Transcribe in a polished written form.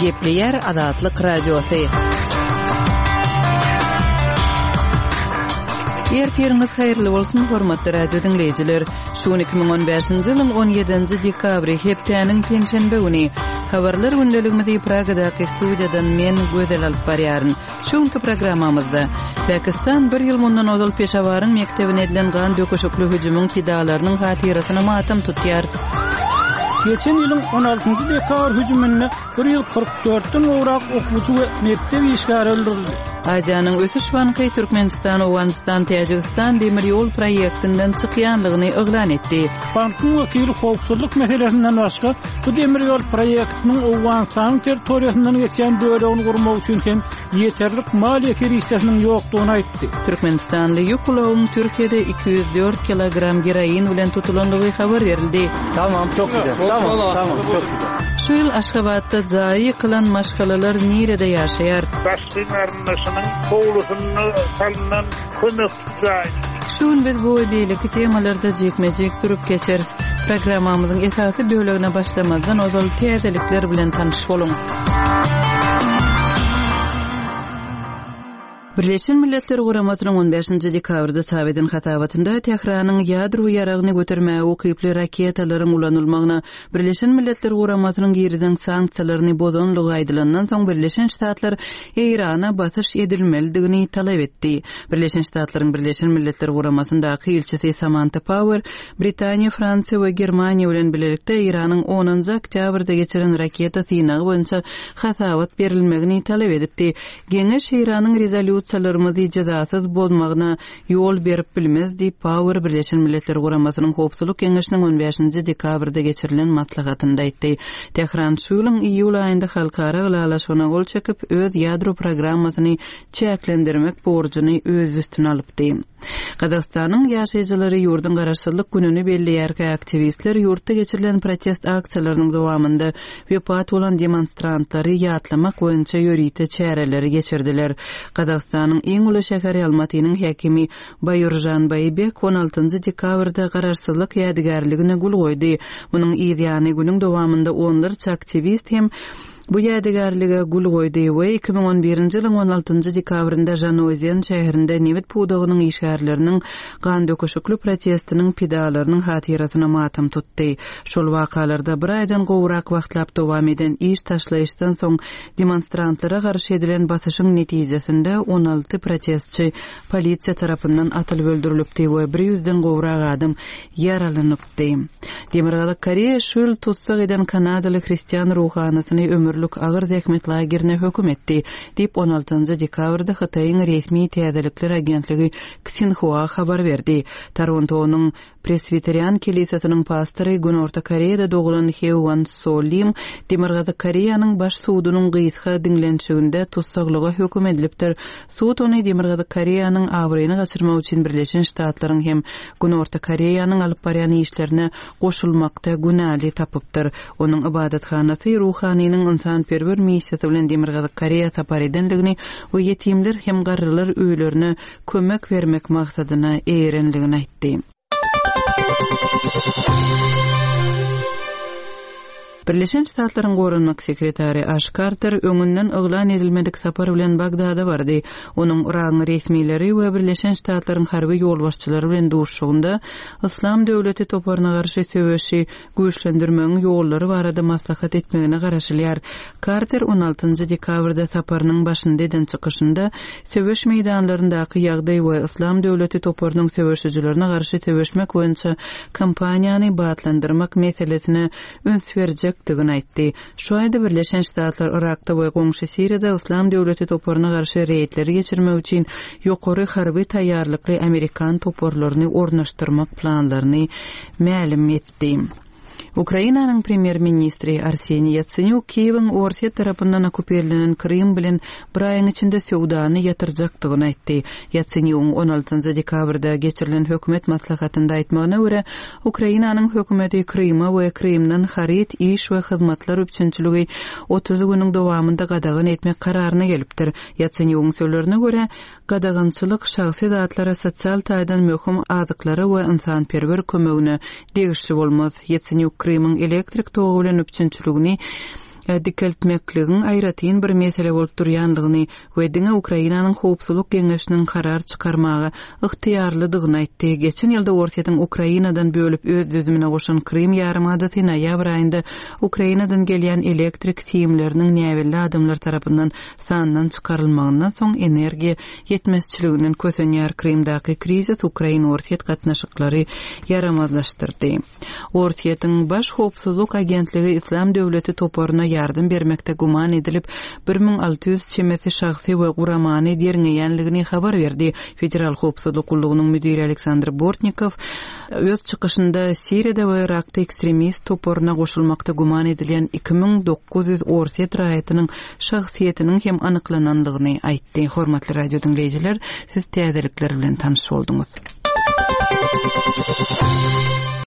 Gepleyer Azatlyk Radiosu. Ertiriniz hayırlı bolsun hormatly radio dinleyijiler. Şu 2015-nji ýylyň 17-nji dekabry hepdeniň penşenbe güni habarlar gündeligimizi Pragadaky studiýadan men Gözel alyp barýaryn. Şuňky programmamyzda Pakistan bir ýyl mundan ozal Peşawaryň mektebine edilen gan dököşükli hüjümüň fidalarynyň hatyrasyna matam tutýar. Geçen ýylyň 16-njy dekabr hüjümine 144-den gowrak okuwçy we mektep işgary öldürildi. Ajanyň ösüşwanky Türkmenistan, Awganistan, Tajikistan demir ýol proýektinden çykýanlygyny eglan etdi. Bankyň wakily howpsuzlyk meselesinden başga bu demir ýol proýektiniň Awganistan territoriýasyndan geçen bölegini gurmak üçin hem ýeterlik maliýe feriştesiniň ýokdugyny aýtdy. Türkmenistanly ýuklawyň Türkiýede 204 kilogram heroin bilen tutulanlygy habar berildi. Tamam, çok güzel. Tamam, çok güzel. Şu ýyl Aşgabatda jaý kılan maşgalalar nerede ýaşaýar? Şun biz bu beýleki temalarda jekmejek durup geçer. Programmamyzyň esasy bölegine başlamazdan ozal täzelikler bilen tanyş boluň. Birleşen Milletler Guramasynyň 15-nji dekabrda Sowetiniň hatabatynda Tehranyň ýadro ýaragyny götermäge ukyply raketalaryň ulanylmagyna Birleşen Milletler Guramasynyň ýerden sanksiýalaryny bozanlygy aýdylandan soň Birleşen Ştatlar Irana batyş edilmelidigini talap etdi. Birleşen Ştatlaryň Birleşen Milletler Guramasyndaky ilçisi Samantha Power, Britaniýa, Fransiýa we Germaniýa bilen birlikde Iranyň 10-njy oktýabrda geçiren raketa synagy boýunça hatabat berilmegini talap edipdi. Geňeş Iranyň rezolýusiýalarymyzy jazasyz bozmagyna ýol berip bilmezdi. Power Birleşen Milletler Guramasynyň howpsuzlyk keňeşiniň 15-nji dekabrda geçirilen maslahatynda aýtdy. Tehran şu ýylyň iýul aýynda halkara galalaşmagyna gol çekip öz ýadro programmasyny çäklendirmek borjyny öz üstüne alypdy. Kazakstanyň ýaşaýjylary ýurdun garaşsyzlyk gününi belleýärkä aktivistler ýurtda geçirilen protest aksiýalarynyň dowamında wepat bolan demonstrantlary ýatlamak boýunça ýörite çäreleri geçirdiler. Kazakstanyň iň uly şäheri Almatynyň häkimi Baýurjan Baýbek 16-njy dekabrda garaşsyzlyk ýadygarligine gul goýdy. Munyň ýygyany günüň dowamında onlarça aktivist hem bu ýadygarlyga gul goýdy we 2011-nji ýylyň 16-njy dekabrynda Janowzen şäherinde Newit pudagynyň işgärleriniň gan dököşükli protestiniň pidalarynyň hatyrasyna matam tutdy. Şol wakalarda bir aýdan gowrak wagtlap dowam eden iş taşlaýyşdan soň demonstrantlara garşy edilen basyşyň netijesinde 16 protestçi polisiýa tarapyndan atylyp öldürilipdi we 100-den gowrak adam ýaralanypdy. Demirgalyk Koreýa şu ýyl tutsak eden Kanadaly Hristiýan ruhanatyny ömürlük agyr zähmet lagerine hökm etdi, diýip 16-njy dekabrda Hitaýyň resmi täzelikler agentligi Xinhua habar berdi. Toronto'nyň Presbiterian kilisiýasynyň pastory Günorta Koreýada dogulan Hewon Solim Demirgalyk Koreýanyň baş sudunyň gysga dinlenşiginde tutsaklyga hökm edilipdir. Sud ony Demirgalyk Koreýanyň awryny gaçyrmak üçin Birleşen Ştatlaryň hem Günorta Koreýanyň alyp barýan işlerine goşulmakda günäli tapypdyr. Onuň ibadathanasy ruhanynyň insanperwer missiýasy bilen Demirgalyk Koreýa tapar edenligini we ýetimler hem garrylar öýlerine kömek bermek maksadyna erenligini aýtdy. Birleşen Ştatlaryň gorunmak sekretary Ash Carter öňünden eglan edilmedik sapar bilen Bagdada bardy. Onuň Iran resmileri we Birleşen Ştatlaryň harby ýolbaşçylary bilen duşugynda Islam döwleti toparyna garşy söwüşi güýçlendirmegiň ýollary barada maslahat etmegine garaşylýar. Carter 16-njy dekabrda saparynyň başynda eden çykyşynda söwüş meýdanlaryndaky ýagdaý we Islam döwleti toparynyň söwüşçilerine garşy söwüşmek boýunça kampaniýany batlandyrmak meselesine öns berjek tigin aýtdy. Şu aýda Birleşen Ştatlar Irakda we goňşy Siriýada Islam döwleti toparyna garşy reýtleri geçirmek üçin ýokary harby taýýarlykly Amerikan toparlaryny ornaşdyrmak planlaryny ma'lum etdi. Ukrainanyň premier ministri Arseniy Yatsenyuk Kiýewiň Orsiýa tarapyndan okuperlenen Krym bilen bir aýyň içinde söwdany ýatyrjakdygyny aýtdy. Yatsenyuk 16-njy dekabrda geçirilen hökümet maslahatynda aýtmagyna görä, Ukrainanyň hökümeti Kryma we Krymdan harit, iş we hyzmatlar üçinçiligi 30 güniň dowamında gadagan etmek kararyna gelipdir. Yatsenyukyň sözlerine görä, gadagançylyk şahsy zatlara sosial taýdan möhüm azyklary we insanperwer kömegine degişli bolmaz. Yatsenyuk Krymyň elektrik togu bilen üçinçiligini dikeltmekligin aýratyn bir mesele bolup durýanlygyny we diňe Ukrainanyň howpsuzlyk geňeşiniň karar çykarmagy ygtyýarlydygyny aýtdy. Geçen ýylda Orsiýatyň Ukrainadan bölüp öz düzümine goşan Krym ýarymadaty noýabr aýynda Ukrainadan gelýän elektrik siýimleriniň näwelli adamlar tarapyndan sandan çykarylmagyndan soň energiýa ýetmezçiliginiň kösenýär Krymdaky krizis Ukraina Orsiýat gatnaşyklary yaramazlaşdyrdy. Orsiýatyň baş howpsuzlyk agentligi İslam döwleti toparına yardım bermekde guman edilip 1600 çemesi şahsy we guramany derňeýänligini habar berdi. Federal howpsuzlyk gullugynyň müdiri Aleksandr Bortnikov öz çykyşynda Siriýada we Irakda ekstremist toparına goşulmakda guman edilen 2900 Orsiýat raýatynyň şahsiýetiniň hem anyklananlygyny aýtdy. Hormatly radio dinleýijiler, siz täzelikler bilen tanyş bolduňyz.